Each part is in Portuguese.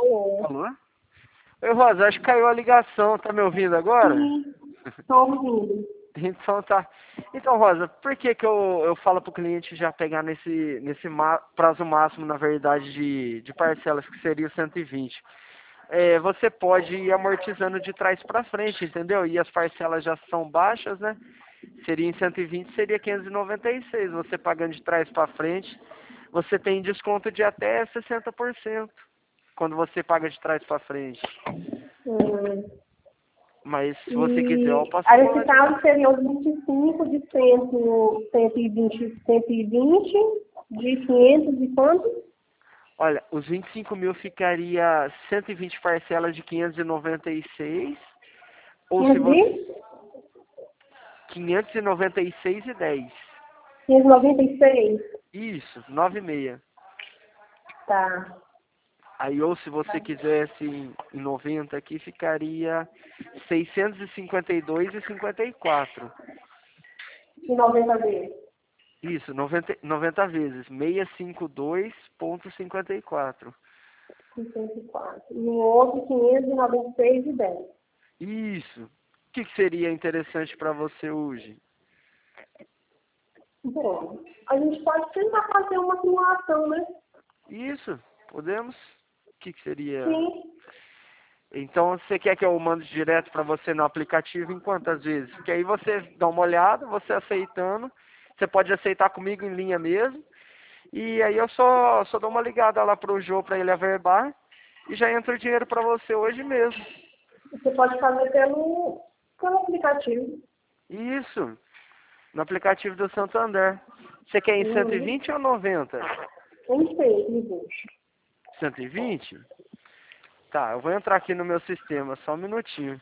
Alô? Alô? Oi, Rosa, acho que caiu a ligação. Tá me ouvindo agora? Sim, estou ouvindo. Então tá. Então, Rosa, por que que eu falo pro cliente já pegar nesse prazo máximo, na verdade, de parcelas, que seria o 120? Você pode ir amortizando de trás para frente, entendeu? E as parcelas já são baixas, né? Seria em 120, seria 596. Você pagando de trás para frente, você tem desconto de até 60% quando você paga de trás para frente. Hum, Mas se você quiser, eu E posso aí falar esse de... caso seria os 25 de 100, 120 de 500 e quanto? Olha, os 25 mil ficaria 120 parcelas de 596, ou se você... 500 596,10. 596? Isso, 96. Tá. Aí, ou se você quisesse em 90 aqui, ficaria 652,54. E 90 vezes? Isso, 90 vezes, 652,54. 54. E o outro 596 e 10. Isso. O que seria interessante para você hoje? Bom, a gente pode tentar fazer uma simulação, né? Isso, podemos. O que seria? Sim. Então, você quer que eu mande direto para você no aplicativo em quantas vezes? Porque aí você dá uma olhada, você aceitando, você pode aceitar comigo em linha mesmo, e aí eu só dou uma ligada lá pro Jô para ele averbar, e já entra o dinheiro para você hoje mesmo. Você pode fazer pelo aplicativo. Isso, no aplicativo do Santander. Você quer em 120 ou 90? Nem sei, me deixa. 120? Tá, eu vou entrar aqui no meu sistema, só um minutinho.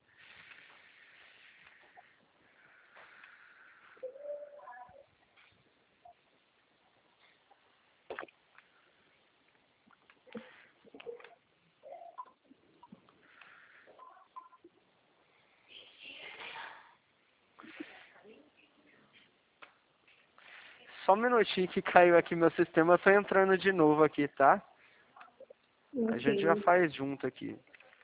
Só um minutinho que caiu aqui meu sistema, eu tô entrando de novo aqui, tá? A gente já Ok. faz junto aqui.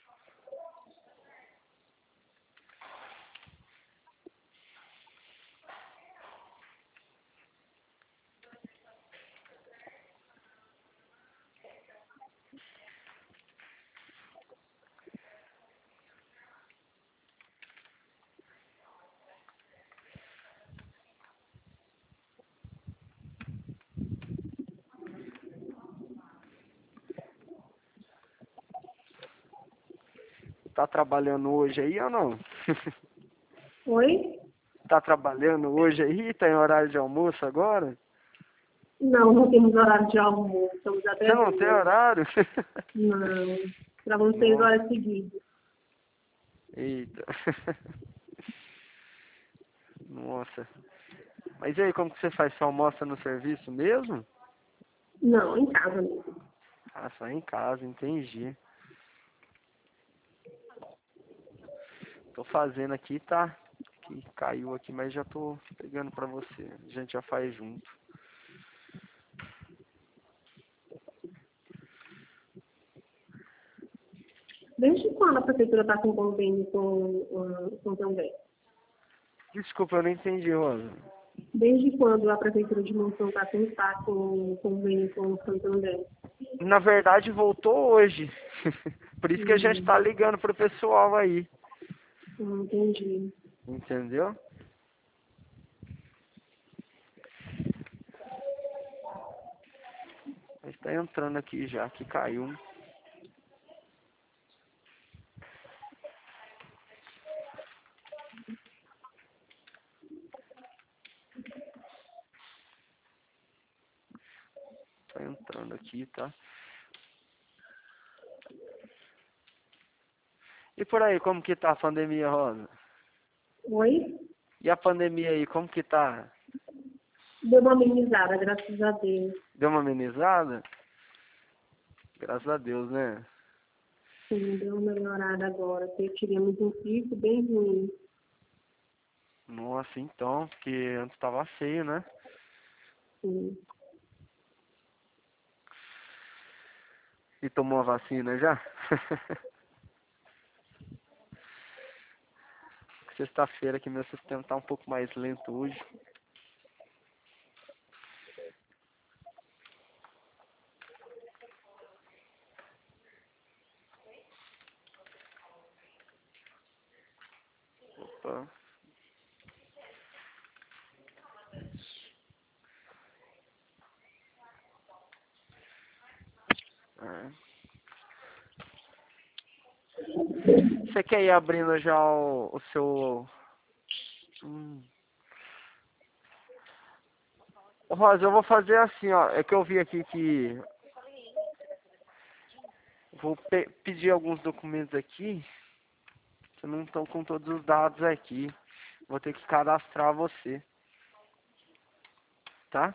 Tá trabalhando hoje aí ou não? Oi? Tá trabalhando hoje aí? Tá em horário de almoço agora? Não, não temos horário de almoço. Estamos até Você não tem 2. horário? Não. Trabalhamos 6 Nossa, horas seguidas. eita. Nossa. Mas e aí, como que você faz? Você almoça no serviço mesmo? Não, em casa mesmo. Ah, só em casa, entendi. Tô fazendo aqui, tá? Que caiu aqui, mas já tô pegando pra você. A gente já faz junto. Desde quando a prefeitura está com convênio com também? Desculpa, eu não entendi, Rosa. Desde quando a prefeitura de Monção está com convênio com o Santander? Na verdade, voltou hoje. Por isso que a gente Hum, tá ligando pro pessoal aí. não entendi. Entendeu? Mas tá entrando aqui já, que caiu um. Tá entrando aqui, tá? E por aí, como que tá a pandemia, Rosa? Oi? E a pandemia aí, como que tá? Deu uma amenizada, graças a Deus. Deu uma amenizada? Graças a Deus, né? Sim, deu uma melhorada agora. Porque tivemos um pico bem ruim. Nossa, então, porque antes tava feio, né? Sim. E tomou a vacina já? Sexta-feira que meu sistema tá um pouco mais lento hoje. Opa. É. Você quer ir abrindo já o seu... Ô, Rosa, eu vou fazer assim, ó. É que eu vi aqui que... Vou pedir alguns documentos aqui, que não estão com todos os dados aqui. Vou ter que cadastrar você, tá?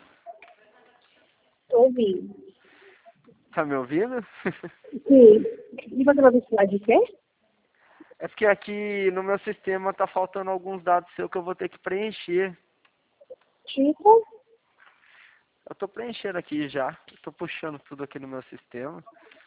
Tô ouvindo. Tá me ouvindo? Sim. E você vai precisar de quê? É porque aqui no meu sistema tá faltando alguns dados seus que eu vou ter que preencher. Tipo? Eu tô preenchendo aqui já. Eu tô puxando tudo aqui no meu sistema.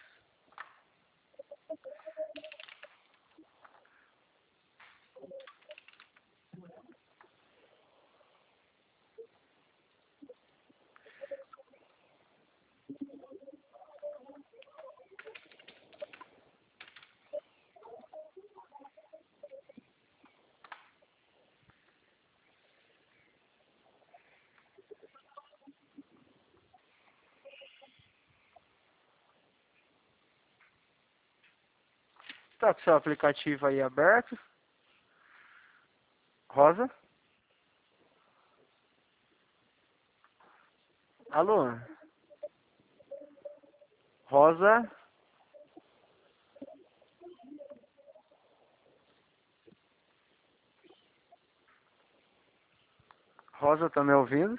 Tá com o seu aplicativo aí aberto? Rosa? Alô? Rosa? Rosa, tá me ouvindo?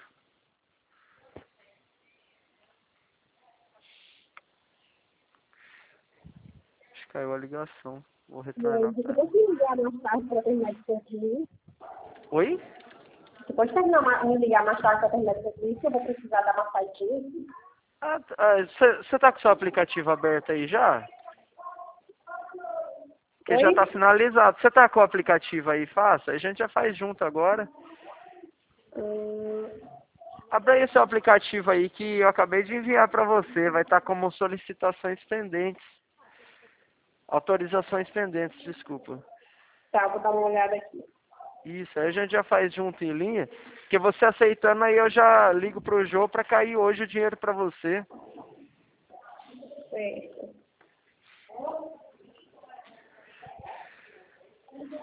Acho que caiu a ligação. Vou E aí, retornar você pra pode ela. me ligar mais tarde para terminar de concluir? Oi? Você pode me ligar mais tarde para terminar de concluir, que eu vou precisar dar uma saidinha. Você tá com o seu aplicativo aberto aí já? Que já Oi? tá finalizado. Você tá com o aplicativo aí, faça? A gente já faz junto agora. Hum, Abra aí seu aplicativo aí que eu acabei de enviar para você. Vai estar como solicitações pendentes. Autorizações pendentes, desculpa. tá, vou dar uma olhada aqui. Isso, aí a gente já faz junto em linha. Que você aceitando aí eu já ligo pro Jô para cair hoje o dinheiro para você. Certo.